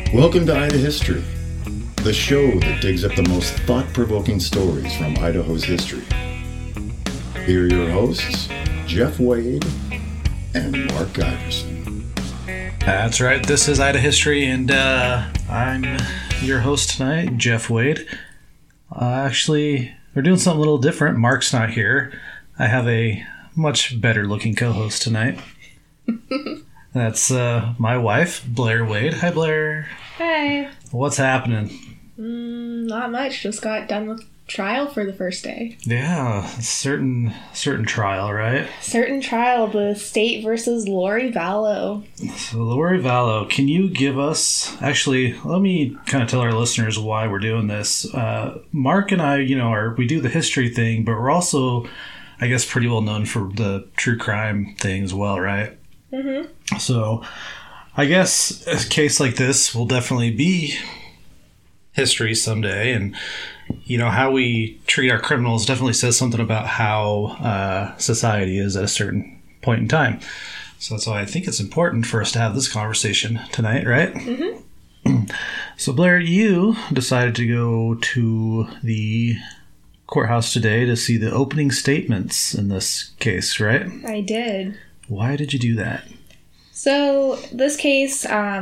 Welcome to Ida History, the show that digs up the most thought-provoking stories from Idaho's history. Here are your hosts, Jeff Wade and Mark Iverson. That's right, this is Ida History, and I'm your host tonight, Jeff Wade. Actually, we're doing something a little different. Mark's not here. I have a much better-looking co-host tonight. That's my wife, Blair Wade. Hi, Blair. Hi. What's happening? Not much. Just got done with trial for the first day. Yeah, certain trial, right? Certain trial, the state versus Lori Vallow. So, Lori Vallow, can you give us... Actually, let me kind of tell our listeners why we're doing this. Mark and I, we do the history thing, but we're also, I guess, pretty well known for the true crime thing as well, right? Mm-hmm. So, I guess a case like this will definitely be history someday, and how we treat our criminals definitely says something about how society is at a certain point in time. So that's why I think it's important for us to have this conversation tonight, right? Mm-hmm. So, Blair, you decided to go to the courthouse today to see the opening statements in this case, right? I did. Why did you do that? So this case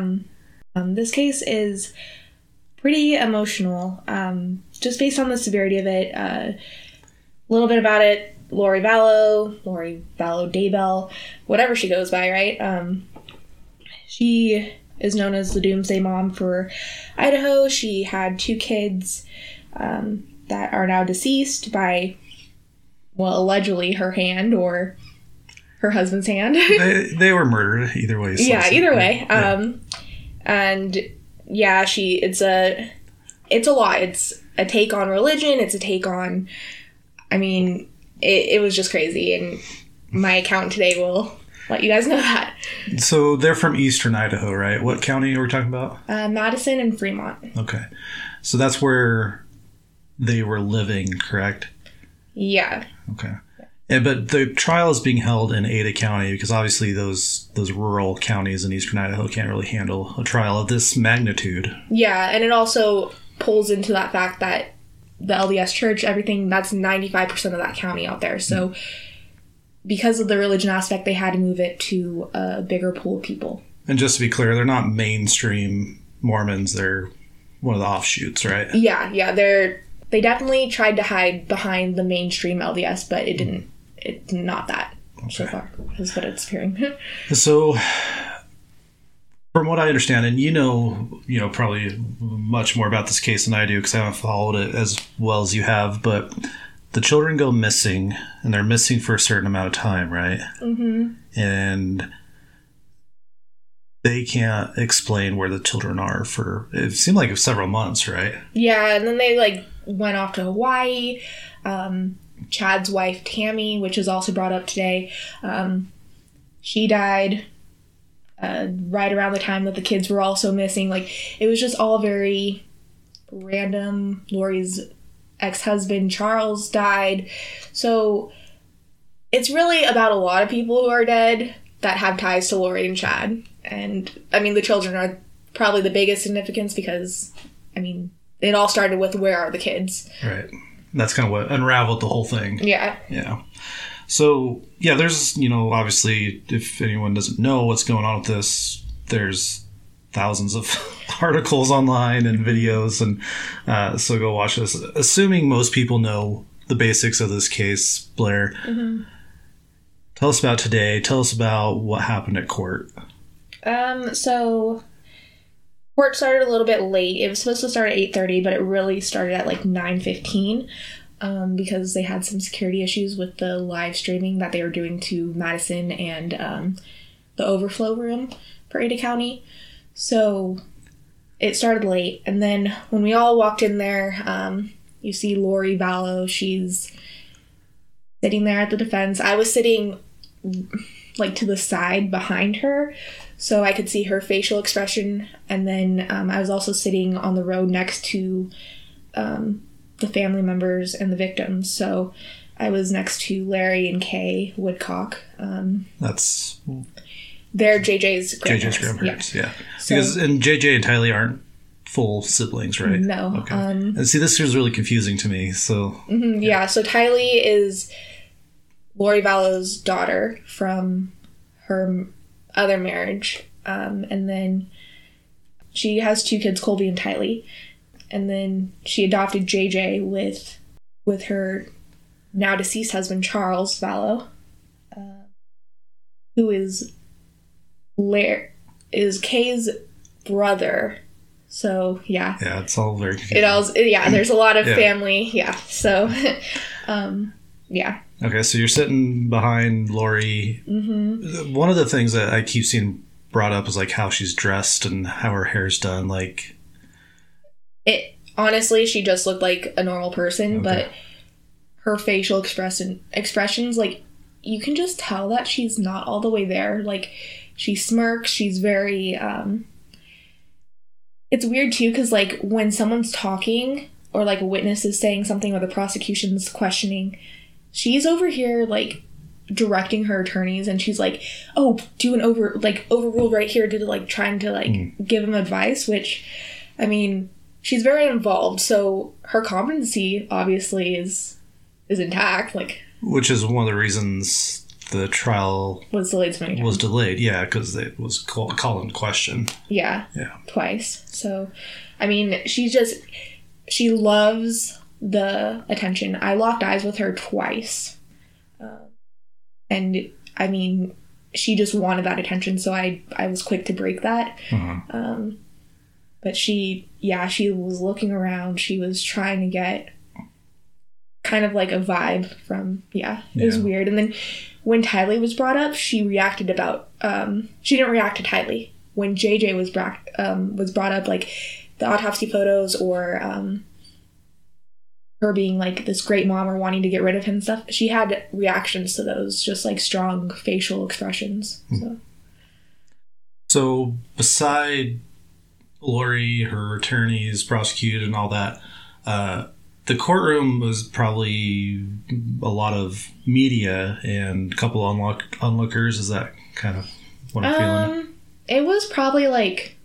is pretty emotional, just based on the severity of it. A little bit about it. Lori Vallow Daybell, whatever she goes by, right? She is known as the Doomsday Mom for Idaho. She had 2 kids that are now deceased by, allegedly her hand or her husband's hand. they were murdered either way. Yeah, either way. Yeah. And yeah, it's a lot. It's a take on religion. It's a take on, it was just crazy. And my accountant today will let you guys know that. So they're from eastern Idaho, right? What county are we talking about? Madison and Fremont. Okay. So that's where they were living, correct? Yeah. Okay. Yeah, but the trial is being held in Ada County because obviously those rural counties in eastern Idaho can't really handle a trial of this magnitude. Yeah, and it also pulls into that fact that the LDS Church, everything, that's 95% of that county out there. So because of the religion aspect, they had to move it to a bigger pool of people. And just to be clear, they're not mainstream Mormons. They're one of the offshoots, right? Yeah, they definitely tried to hide behind the mainstream LDS, but it didn't. It's not that so far, is what it's appearing. So, from what I understand, and you know probably much more about this case than I do because I haven't followed it as well as you have, but the children go missing, and they're missing for a certain amount of time, right? Mm-hmm. And they can't explain where the children are for, it seemed like several months, right? Yeah, and then they went off to Hawaii. Chad's wife, Tammy, which is also brought up today, she died right around the time that the kids were also missing. It was just all very random. Lori's ex-husband, Charles, died. So it's really about a lot of people who are dead that have ties to Lori and Chad. And, the children are probably the biggest significance because, it all started with where are the kids? Right. That's kind of what unraveled the whole thing. Yeah. Yeah. So, yeah, there's, obviously, if anyone doesn't know what's going on with this, there's thousands of articles online and videos, and so go watch this. Assuming most people know the basics of this case, Blair, tell us about today. Tell us about what happened at court. So court started a little bit late. It was supposed to start at 8:30, but it really started at 9:15 because they had some security issues with the live streaming that they were doing to Madison and the overflow room for Ada County. So it started late. And then when we all walked in there, you see Lori Vallow. She's sitting there at the defense. I was sitting to the side behind her, so I could see her facial expression. And then I was also sitting on the row next to the family members and the victims. So I was next to Larry and Kay Woodcock. They're JJ's grandparents. JJ's grandparents, yeah. So, Because and JJ and Tylee aren't full siblings, right? No. Okay. And see, this is really confusing to me. So yeah. So Tylee is Lori Vallow's daughter from her other marriage, and then she has 2 kids, Colby and Tylee, and then she adopted JJ with her now deceased husband Charles Vallow, who is Kay's brother. So yeah, it's all very confusing. There's a lot of family. Yeah, so yeah. Okay, so you're sitting behind Lori. Mm-hmm. One of the things that I keep seeing brought up is like how she's dressed and how her hair's done. Like, it honestly, she just looked like a normal person, but her facial expressions, like, you can just tell that she's not all the way there. Like, she smirks. She's very. It's weird too, because like when someone's talking or like a witness is saying something or the prosecution's questioning, she's over here like directing her attorneys, and she's like, "Oh, do an overruled right here," to like trying to like give him advice. Which, I mean, she's very involved, so her competency obviously is intact. Like, which is one of the reasons the trial was delayed so many times. Was delayed, yeah, because it was called into question. Yeah, twice. So, I mean, she loves the attention. I locked eyes with her twice. And, I mean, she just wanted that attention, so I was quick to break that. Uh-huh. But she was looking around. She was trying to get kind of like a vibe from, it was weird. And then when Tylee was brought up, she reacted she didn't react to Tylee. When JJ was brought up, like the autopsy photos or her being like this great mom or wanting to get rid of him and stuff, she had reactions to those, just like strong facial expressions. So beside Lori, her attorneys, prosecuted, and all that, the courtroom was probably a lot of media and a couple onlookers. Is that kind of what I'm feeling? It was probably like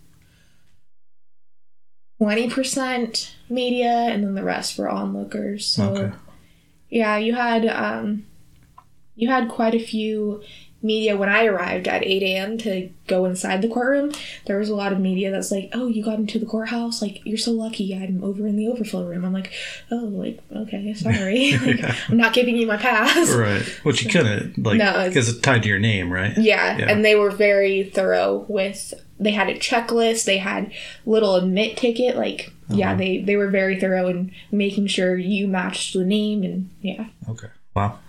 20% media, and then the rest were onlookers. So, yeah, you had quite a few media. When I arrived at 8 a.m. to go inside the courtroom, there was a lot of media that's like, "Oh, you got into the courthouse? Like, you're so lucky. I'm over in the overflow room." I'm like, "Oh, like, okay, sorry. Like, I'm not giving you my pass." Right. Which you couldn't, like, because it's tied to your name, right? Yeah, and they were very thorough with, they had a checklist, they had little admit ticket, like, they were very thorough in making sure you matched the name, and Okay. Wow.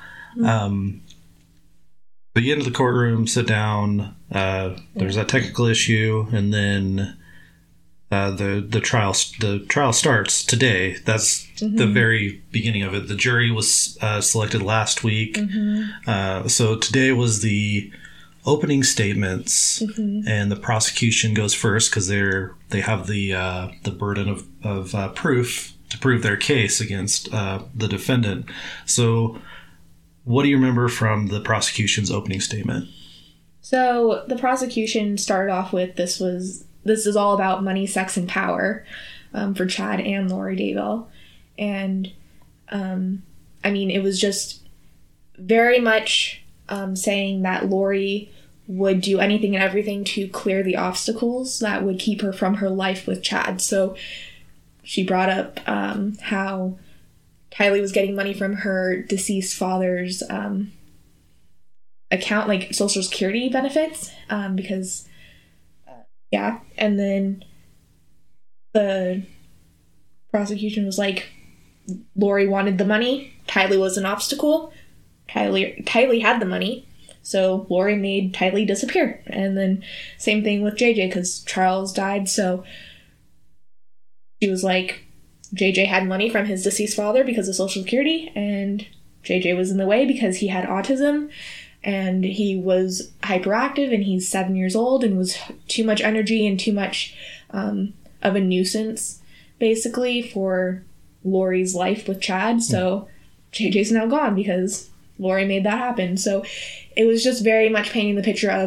But you get into the courtroom, sit down, there's that technical issue, and then the trial starts today. That's the very beginning of it. The jury was selected last week. So today was the opening statements, and the prosecution goes first because they have the burden of proof to prove their case against the defendant. So what do you remember from the prosecution's opening statement? So the prosecution started off with, this is all about money, sex, and power for Chad and Lori Daybell. And, I mean, it was just very much saying that Lori would do anything and everything to clear the obstacles that would keep her from her life with Chad. So she brought up how Tylee was getting money from her deceased father's account, like Social Security benefits, because, and then the prosecution was like, Lori wanted the money, Tylee was an obstacle, Tylee had the money, so Lori made Tylee disappear. And then same thing with JJ, because Charles died, so she was like, JJ had money from his deceased father because of Social Security, and JJ was in the way because he had autism, and he was hyperactive, and he's 7 years old, and was too much energy and too much of a nuisance, basically, for Lori's life with Chad. So JJ's now gone because Lori made that happen. So it was just very much painting the picture of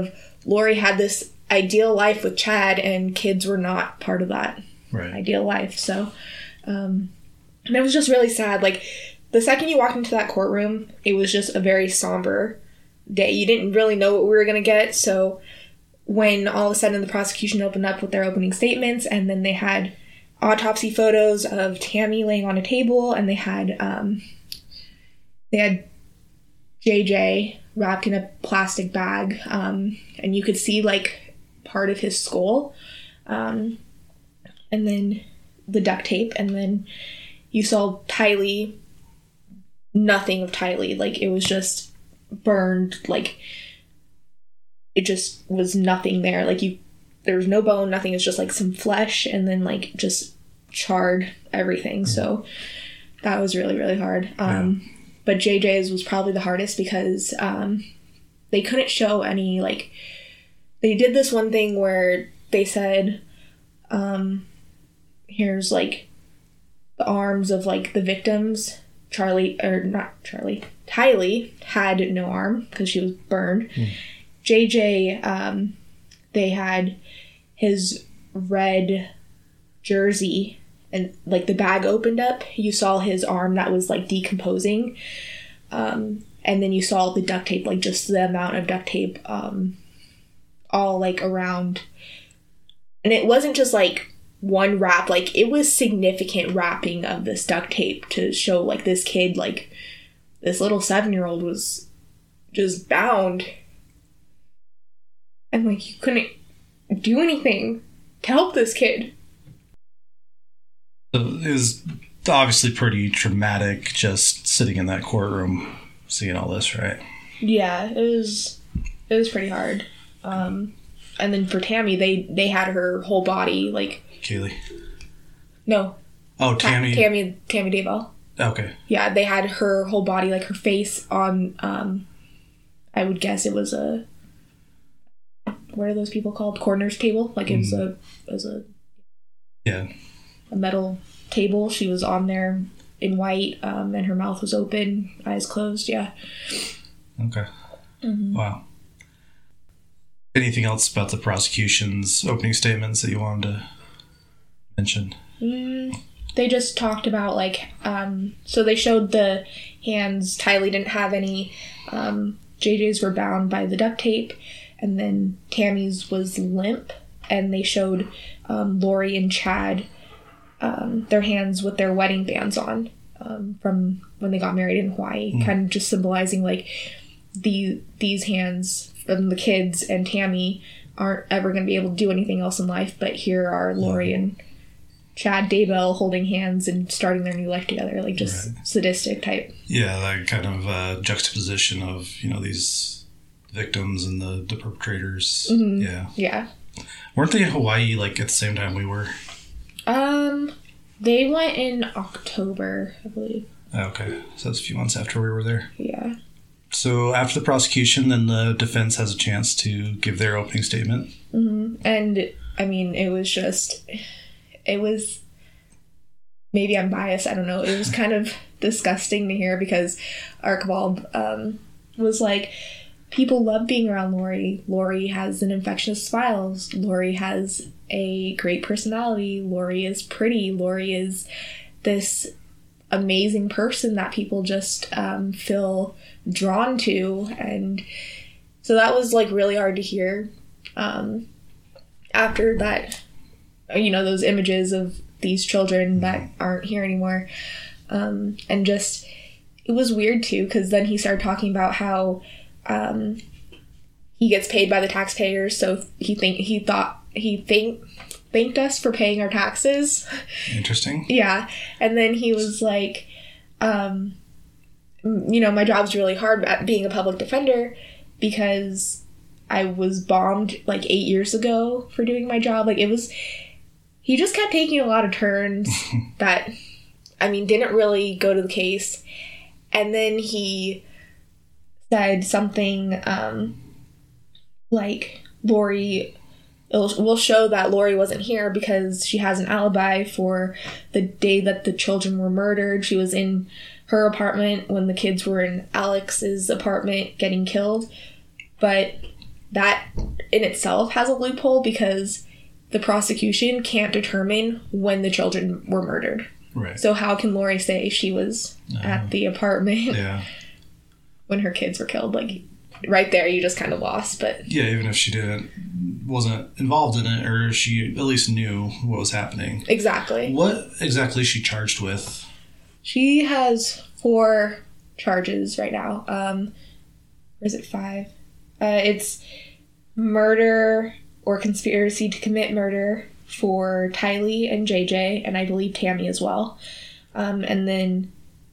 Lori had this ideal life with Chad, and kids were not part of that ideal life. So, and it was just really sad. Like, the second you walked into that courtroom, it was just a very somber day. You didn't really know what we were going to get. So when all of a sudden the prosecution opened up with their opening statements, and then they had autopsy photos of Tammy laying on a table, and they had JJ wrapped in a plastic bag, and you could see like part of his skull, and then the duct tape, and then you saw Tylee, nothing of Tylee. Like, it was just burned, like, it just was nothing there. Like, there was no bone, nothing. It was just like some flesh, and then like just charred everything. So that was really, really hard. But JJ's was probably the hardest because they couldn't show any, like, they did this one thing where they said, here's like the arms of like the victims. Tylee had no arm because she was burned. JJ, they had his red jersey, and like the bag opened up, you saw his arm that was like decomposing, and then you saw the duct tape, like just the amount of duct tape all like around, and it wasn't just like one wrap, like it was significant wrapping of this duct tape to show like this kid, like this little 7-year-old was just bound, and like you couldn't do anything to help this kid. It was obviously pretty traumatic just sitting in that courtroom seeing all this, right? Yeah, it was pretty hard. And then for Tammy, they had her whole body, like... Kaylee? No. Oh, Tammy. Tammy Daybell. Okay. Yeah, they had her whole body, like her face on, I would guess it was a... What are those people called? Coroner's table? Like, it was a metal table. She was on there in white, and her mouth was open, eyes closed. Yeah. Okay. Wow. Anything else about the prosecution's opening statements that you wanted to mention? They just talked about, like, so they showed the hands. Tylee didn't have any. JJ's were bound by the duct tape, and then Tammy's was limp, and they showed Lori and Chad their hands with their wedding bands on from when they got married in Hawaii, kind of just symbolizing like these hands from the kids and Tammy aren't ever going to be able to do anything else in life, but here are Lori and Chad Daybell holding hands and starting their new life together, like just sadistic type. Yeah, that kind of juxtaposition of, these victims and the perpetrators. Yeah. Weren't they in Hawaii like at the same time we were? They went in October, I believe. Okay, so that's a few months after we were there. Yeah. So after the prosecution, then the defense has a chance to give their opening statement. And, I mean, it was, maybe I'm biased, I don't know. It was kind of disgusting to hear because Archibald was like, people love being around Lori. Lori has an infectious smile. Lori has a great personality. Lori is pretty. Lori is this amazing person that people just feel drawn to. And so that was like really hard to hear. After that, those images of these children that aren't here anymore. And just, it was weird too, because then he started talking about how he gets paid by the taxpayers, so he thanked us for paying our taxes. Interesting. Yeah. And then he was like, my job's really hard at being a public defender because I was bombed like 8 years ago for doing my job. Like, he just kept taking a lot of turns that, didn't really go to the case. And then he said something like Lori, we'll show that Lori wasn't here because she has an alibi for the day that the children were murdered. She was in her apartment when the kids were in Alex's apartment getting killed. But that in itself has a loophole because the prosecution can't determine when the children were murdered. Right. So how can Lori say she was at the apartment when her kids were killed? Like, right there, you just kind of lost. But yeah, even if she wasn't involved in it, or she at least knew what was happening. Exactly. What exactly is she charged with? She has 4 charges right now. Or is it 5? It's murder or conspiracy to commit murder for Tylee and JJ, and I believe Tammy as well. And then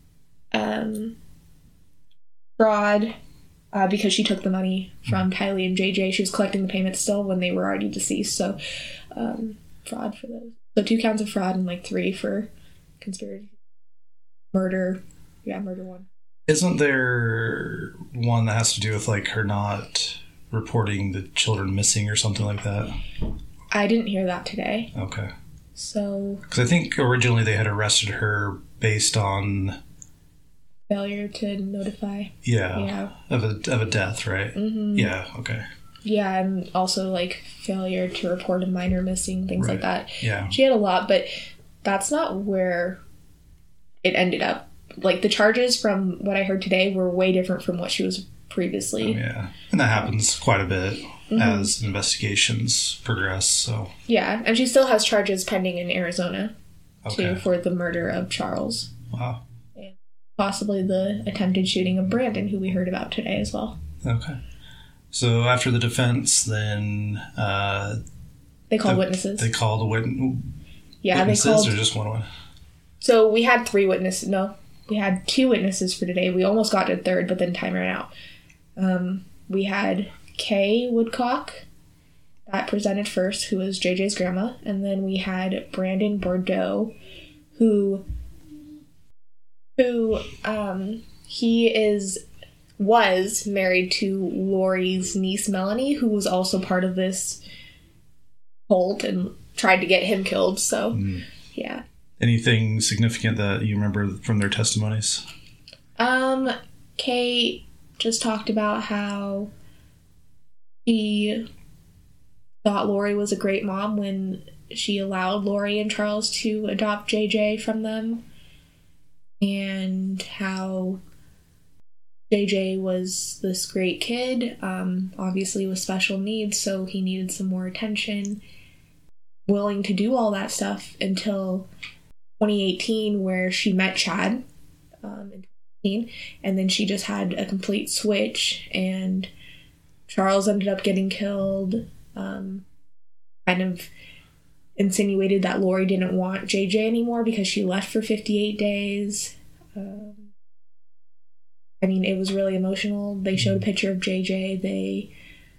fraud, because she took the money from Tylee and JJ. She was collecting the payments still when they were already deceased. So fraud for those. So 2 counts of fraud and like 3 for conspiracy. Murder. Yeah, murder 1. Isn't there one that has to do with like her not reporting the children missing or something like that? I didn't hear that today. Okay. So... Because I think originally they had arrested her based on... failure to notify. Yeah. Of a death, right? Mm-hmm. Yeah, okay. Yeah, and also like failure to report a minor missing, things like that. Yeah. She had a lot, but that's not where it ended up. Like, the charges from what I heard today were way different from what she was previously. Oh, yeah. And that happens quite a bit as investigations progress, so... Yeah, and she still has charges pending in Arizona, too, for the murder of Charles. Wow. And possibly the attempted shooting of Brandon, who we heard about today as well. Okay. So after the defense, then... they called witnesses. They called witnesses, they called... or just one? So we had 3 witnesses. No, we had 2 witnesses for today. We almost got to a third, but then time ran out. We had Kay Woodcock that presented first, who was JJ's grandma, and then we had Brandon Bordeaux, who was married to Lori's niece Melanie, who was also part of this cult and tried to get him killed. So, yeah. Anything significant that you remember from their testimonies? Kay just talked about how she thought Lori was a great mom when she allowed Lori and Charles to adopt JJ from them, and how JJ was this great kid, obviously with special needs, so he needed some more attention, willing to do all that stuff until 2018, where she met Chad in 2018, and then she just had a complete switch, and Charles ended up getting killed. Kind of insinuated that Lori didn't want JJ anymore because she left for 58 days. I mean, it was really emotional. They showed a picture of JJ. They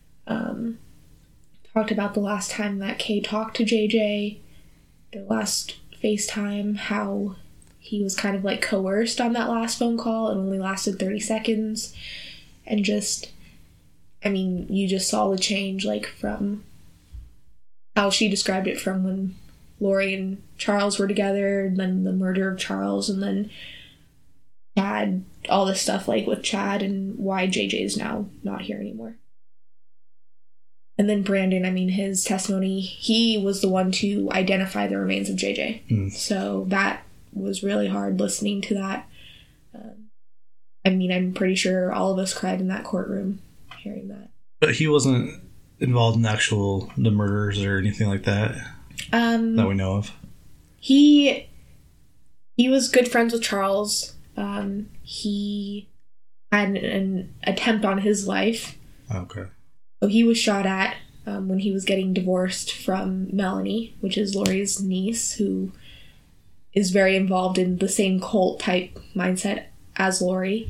talked about the last time that Kay talked to JJ, the last FaceTime, how he was kind of like coerced on that last phone call. It only lasted 30 seconds. And just, I mean, you just saw the change, like, from how she described it from when Lori and Charles were together, and then the murder of Charles, and then Chad, all this stuff, like, with Chad, and why JJ is now not here anymore. And then Brandon, I mean, his testimony, he was the one to identify the remains of JJ. So that was really hard listening to that. I mean, I'm pretty sure all of us cried in that courtroom hearing that. But he wasn't involved in the murders or anything like that that we know of? He was good friends with Charles. He had an attempt on his life. Okay. So he was shot at when he was getting divorced from Melanie, which is Lori's niece, who is very involved in the same cult type mindset as Lori.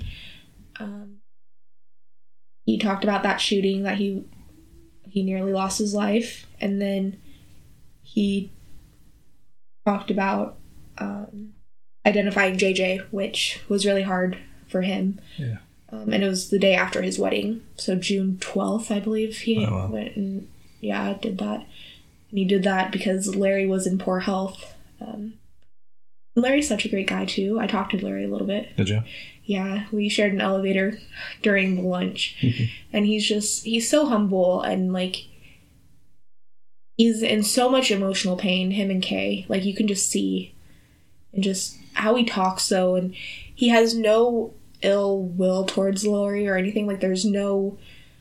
He talked about that shooting, that he nearly lost his life, and then he talked about identifying JJ, which was really hard for him. Yeah. And it was the day after his wedding, so June 12th, I believe, he went and, did that. And he did that because Larry was in poor health. Larry's such a great guy, too. I talked to Larry a little bit. Did you? Yeah, we shared an elevator during the lunch. And he's so humble and, like, he's in so much emotional pain, him and Kay. Like, you can just see and just how he talks, though. And he has no ill will towards Lori or anything. Like, there's no,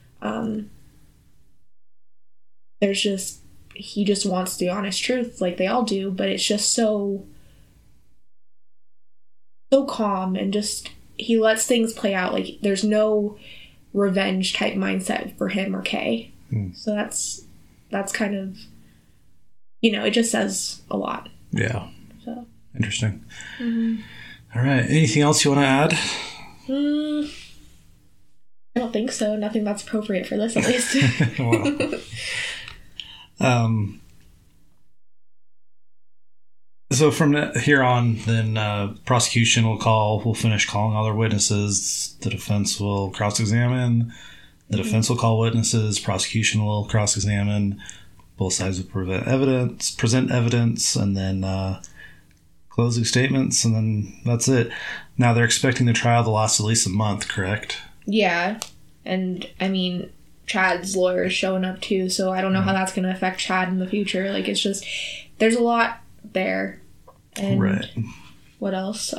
he just wants the honest truth, like they all do. But it's just so calm, and just, he lets things play out. Like, there's no revenge type mindset for him or Kay. So that's kind of, it just says a lot. Yeah. So interesting. All right. Anything else you want to add? I don't think so. Nothing that's appropriate for this, at least. So from here on, then prosecution will finish calling all their witnesses. The defense will cross-examine. The defense will call witnesses. Prosecution will cross-examine. Both sides will present evidence, and then closing statements, and then that's it. Now they're expecting the trial to last at least a month, correct? Yeah. And, I mean, Chad's lawyer is showing up, too, so I don't know how that's going to affect Chad in the future. Like, it's just, there's a lot there. And right. What else?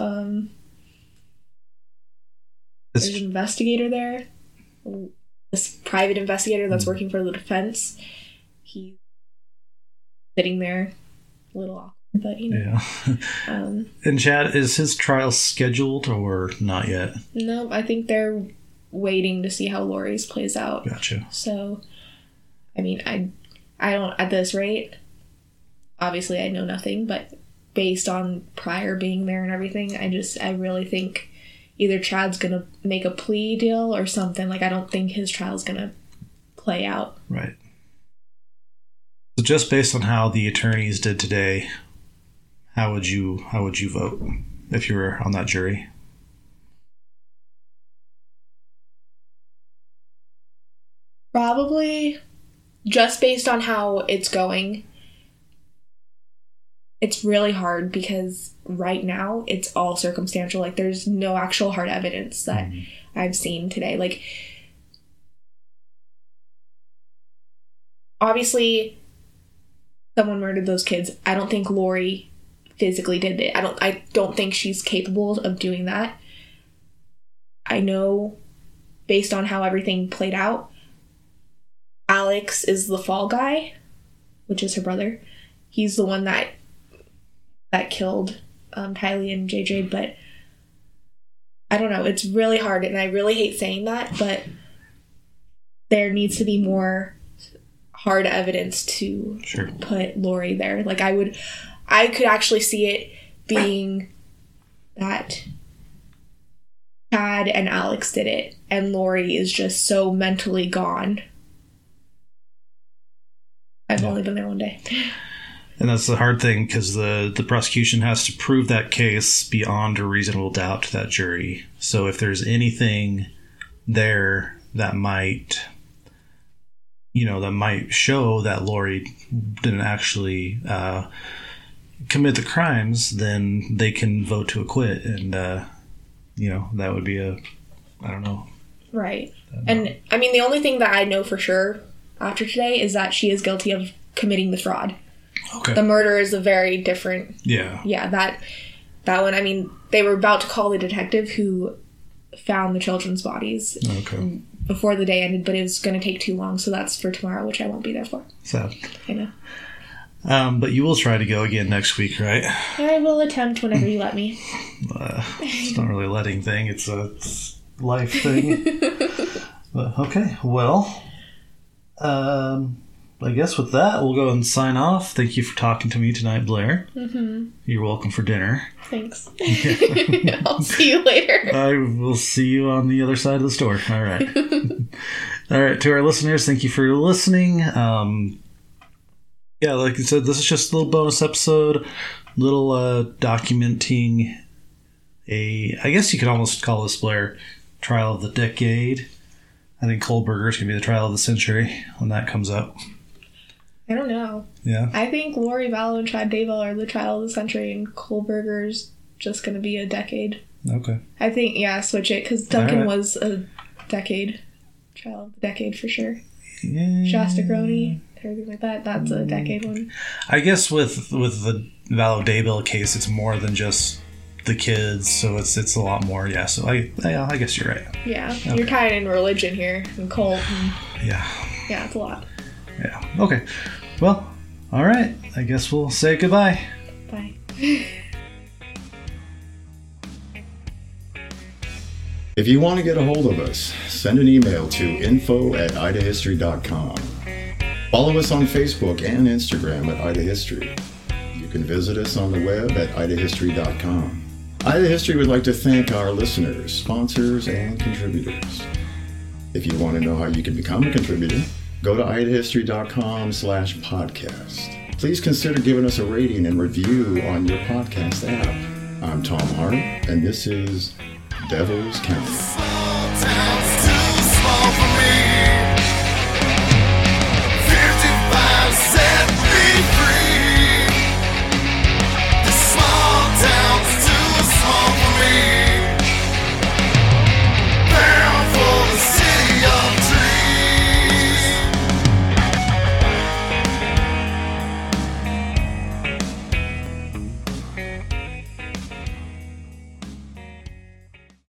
There's an investigator there. This private investigator that's working for the defense. He's sitting there, a little awkward, but Yeah. And Chad, is his trial scheduled or not yet? No, I think they're waiting to see how Lori's plays out. Gotcha. So, I mean, I don't, at this rate, obviously I know nothing, but based on prior being there and everything, I really think either Chad's gonna make a plea deal or something. Like, I don't think his trial's gonna play out. Right. So just based on how the attorneys did today, how would you vote if you were on that jury? Probably, just based on how it's going, it's really hard because right now it's all circumstantial. Like, there's no actual hard evidence that I've seen today. Like, obviously, someone murdered those kids. I don't think Lori physically did it. I don't think she's capable of doing that. I know, based on how everything played out, Alex is the fall guy, which is her brother. He's the one that killed Tylee and JJ, but I don't know. It's really hard, and I really hate saying that, but there needs to be more hard evidence to put Lori there. Like, I could actually see it being that Chad and Alex did it, and Lori is just so mentally gone. I've only been there one day. And that's the hard thing, because the prosecution has to prove that case beyond a reasonable doubt to that jury. So if there's anything there that might show that Lori didn't actually commit the crimes, then they can vote to acquit. And, that would be I don't know. Right. And, I mean, the only thing that I know for sure after today is that she is guilty of committing the fraud. Okay. The murder is a very different... Yeah. Yeah, that one, I mean, they were about to call the detective who found the children's bodies before the day ended, but it was going to take too long, so that's for tomorrow, which I won't be there for. Sad. I know. But you will try to go again next week, right? I will attempt whenever you let me. It's not really a letting thing. It's a life thing. But, okay, well... I guess with that, we'll go and sign off. Thank you for talking to me tonight, Blair. Mm-hmm. You're welcome for dinner. Thanks. I'll see you later. I will see you on the other side of the store. All right. All right, to our listeners, thank you for listening. Yeah, like I said, this is just a little bonus episode, little documenting I guess you could almost call this, Blair, trial of the decade. I think Kohlberger is going to be the trial of the century when that comes up. I don't know. Yeah. I think Lori Vallow and Chad Daybell are the trial of the century, and Kohlberger's just going to be a decade. Okay. I think, switch it, because Duncan Right. was a decade. Trial of the decade for sure. Yeah. Shasta Groney, everything like that. That's a decade one. I guess with the Vallow Daybell case, it's more than just the kids, so it's a lot more. Yeah. So I guess you're right. Yeah. Okay. You're tying in religion here and cult. And, Yeah. yeah, it's a lot. Yeah. Okay. Well, all right. I guess we'll say goodbye. Bye. If you want to get a hold of us, send an email to info@idahistory.com. Follow us on Facebook and Instagram at Ida History. You can visit us on the web at idahistory.com. Ida History would like to thank our listeners, sponsors, and contributors. If you want to know how you can become a contributor, go to idahistory.com/podcast. Please consider giving us a rating and review on your podcast app. I'm Tom Hart, and this is Devil's County.